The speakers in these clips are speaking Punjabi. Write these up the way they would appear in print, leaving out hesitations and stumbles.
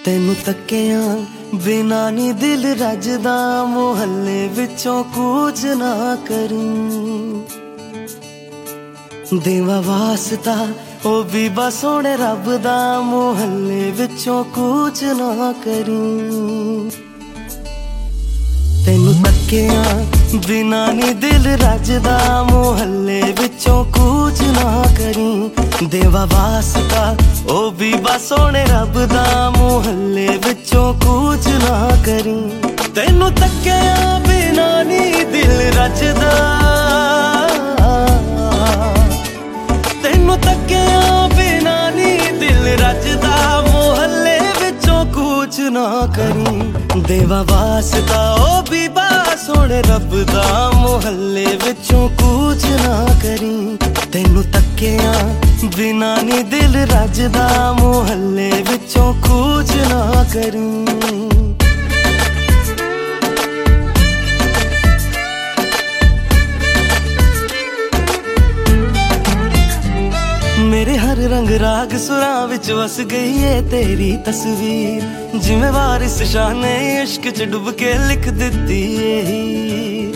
ਤੈਨੂੰ ਤੱਕਿਆਂ ਬਿਨਾ ਨੀ ਦਿਲ ਰੱਜਦਾ, ਮੁਹੱਲੇ ਵਿੱਚੋਂ ਕੂਚ ਨਾ ਕਰੀਂ। ਦੇਵਾ ਵਾਸਤਾ ਉਹ ਵੀ ਬਸ ਸੋਹਣੇ ਰੱਬ ਦਾ, ਮੁਹੱਲੇ ਵਿੱਚੋਂ ਕੂਚ ਨਾ ਕਰੀਂ। ਤੈਨੂੰ ਤੱਕਿਆਂ ਬਿਨਾ ਨੀ ਦਿਲ ਰੱਜਦਾ, ਮੁਹੱਲੇ ਵਿੱਚੋਂ ਕੂਚ ਨਾ ਕਰੀਂ। ਦੇਵਾ ਵਾਸਤਾ ਉਹ ਵੀ ਬਸ ਸੋਹਣੇ ਰੱਬ ਦਾ, ਮੁਹੱਲੇ ਵਿੱਚੋਂ ਕੂਚ ਨਾ ਕਰੀਂ। ਤੈਨੂੰ ਤੱਕਿਆਂ ਬਿਨਾ ਨੀ ਦਿਲ ਰੱਜਦਾ, ਤੈਨੂੰ ਤੱਕਿਆਂ ਬਿਨਾ ਨੀ ਦਿਲ ਰੱਜਦਾ, ਮੁਹੱਲੇ ਵਿੱਚੋਂ ਕੂਚ ਨਾ ਕਰੀਂ। ਦੇਵਾ ਵਾਸਤਾ ਉਹ ਵੀ ਬਸ ਸੋਹਣੇ ਰੱਬ ਦਾ, ਮੁਹੱਲੇ ਵਿੱਚੋਂ ਕੂਚ ਨਾ ਕਰੀਂ। ਤੈਨੂੰ ਤੱਕਿਆਂ ਬਿਨਾ ਨੀ ਦਿਲ ਰੱਜਦਾ, ਮੁਹੱਲੇ ਵਿੱਚੋਂ ਕੂਚ ਨਾ ਕਰੀਂ। ਮੇਰੇ ਹਰ ਰੰਗ ਰਾਗ ਸੁਰਾਂ ਵਿੱਚ ਵਸ ਗਈ ਏ ਤੇਰੀ ਤਸਵੀਰ, ਜਿਵੇਂ ਵਾਰਿਸ ਸ਼ਾਹ ਨੇ ਇਸ਼ਕ 'ਚ ਡੁੱਬ ਕੇ ਲਿਖ ਦਿੱਤੀ ਏ।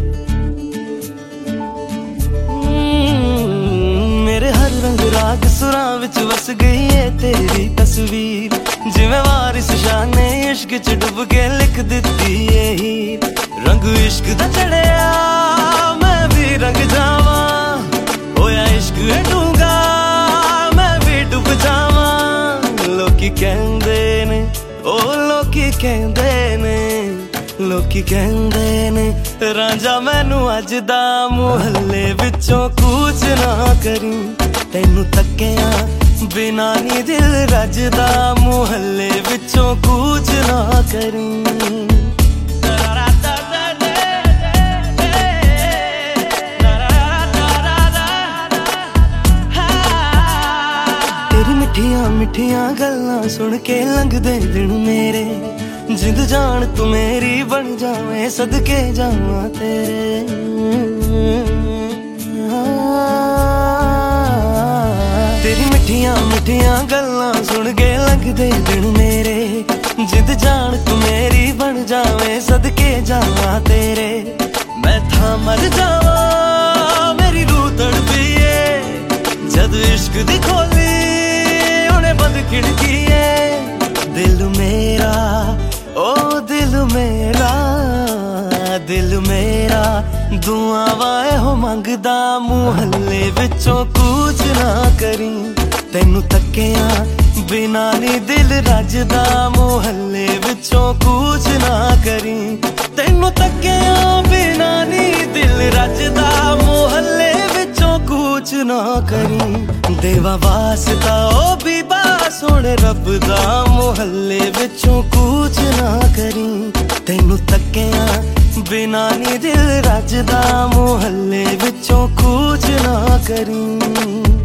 ਮੇਰੇ ਹਰ ਰੰਗ ਰਾਗ ਸੁਰਾਂ ਵਿੱਚ ਵਸ ਗਈ ਏ ਤੇਰੀ ਤਸਵੀਰ, ਜਿਵੇਂ ਵਾਰਿਸ ਸ਼ਾਹ ਨੇ ਇਸ਼ਕ 'ਚ ਡੁੱਬ ਕੇ ਲਿਖ ਦਿੱਤੀ ਏ। ਰੰਗ ਇਸ਼ਕ ਦਾ ਚੜਿਆ ਮੈਂ ਵੀ ਰੰਗ ਜਾਵਾਂ, ਹੋਇਆ ਇਸ਼ਕ ਏ ਡੂੰਘਾ ਡੁੱਬ ਜਾਵਾਂ। ਲੋਕੀ ਕਹਿੰਦੇ ਨੇ, ਉਹ ਲੋਕੀ ਕਹਿੰਦੇ ਨੇ, ਲੋਕੀ ਕਹਿੰਦੇ ਨੇ ਰਾਂਝਾ ਮੈਨੂੰ ਅੱਜ ਦਾ, ਮੁਹੱਲੇ ਵਿੱਚੋਂ ਕੂਚ ਨਾ ਕਰੀਂ। ਤੈਨੂੰ ਤੱਕਿਆਂ ਬਿਨਾ ਨੀ ਦਿਲ ਰੱਜਦਾ, ਮੁਹੱਲੇ ਵਿੱਚੋਂ ਕੂਚ ਨਾ ਕਰੀਂ। ਮਿੱਠੀਆਂ ਮਿੱਠੀਆਂ ਗੱਲਾਂ ਸੁਣ ਕੇ ਲੰਘਦੇ ਦਿਨ ਮੇਰੇ, ਜਿੰਦ ਜਾਨ ਤੂੰ ਮੇਰੀ ਬਣ ਜਾਵੇਂ, ਸਦਕੇ ਜਾਵਾਂ ਤੇਰੇ। ਤੇਰੀ ਮਿੱਠੀਆਂ ਮਿੱਠੀਆਂ ਗੱਲਾਂ ਸੁਣ ਕੇ ਲੰਘਦੇ ਦਿਨ ਮੇਰੇ, ਜਿੰਦ ਜਾਨ ਤੂੰ ਮੇਰੀ ਬਣ ਜਾਵੇਂ, ਸਦਕੇ ਜਾਵਾਂ ਤੇਰੇ। ਮੈਂ ਥਾਂ ਮਰ ਜਾਵਾਂ, ਮੇਰੀ ਰੂਹ ਤੜਪੀ ਏ, ਜਦ ਇਸ਼ਕ ਦੀ ਖੋਲੀ ਬੰਦ ਖਿੜਕੀ ਏ। ਦਿਲ ਮੇਰਾ, ਓ ਦਿਲ ਮੇਰਾ, ਦਿਲ ਮੇਰਾ ਦੁਆਵਾਂ ਇਹੋ ਮੰਗਦਾ, ਮੁਹੱਲੇ ਵਿੱਚੋਂ ਕੂਚ ਨਾ ਕਰੀਂ। ਤੈਨੂੰ ਤੱਕਿਆਂ ਬਿਨਾ ਨੀ ਦਿਲ ਰੱਜਦਾ, ਮੁਹੱਲੇ ਵਿੱਚੋਂ ਕੂਚ ਨਾ ਕਰੀਂ। ਤੈਨੂੰ ਤੱਕਿਆਂ ਬਿਨਾ ਨੀ ਦਿਲ ਰੱਜਦਾ, ਮੁਹੱਲੇ ਵਿੱਚੋਂ ਕੂਚ ਨਾ ਕਰੀਂ। ਦੇਵਾ ਵਾਸਤਾ ਉਹ ਵੀ ਬਸ ਸੋਹਣੇ ਰੱਬ ਦਾ, ਮੁਹੱਲੇ ਵਿੱਚੋਂ ਕੂਚ ਨਾ ਕਰੀਂ। ਤੈਨੂੰ ਤੱਕਿਆਂ ਬਿਨਾ ਨੀ ਦਿਲ ਰੱਜਦਾ, ਮੁਹੱਲੇ ਵਿੱਚੋਂ ਕੂਚ ਨਾ ਕਰੀਂ।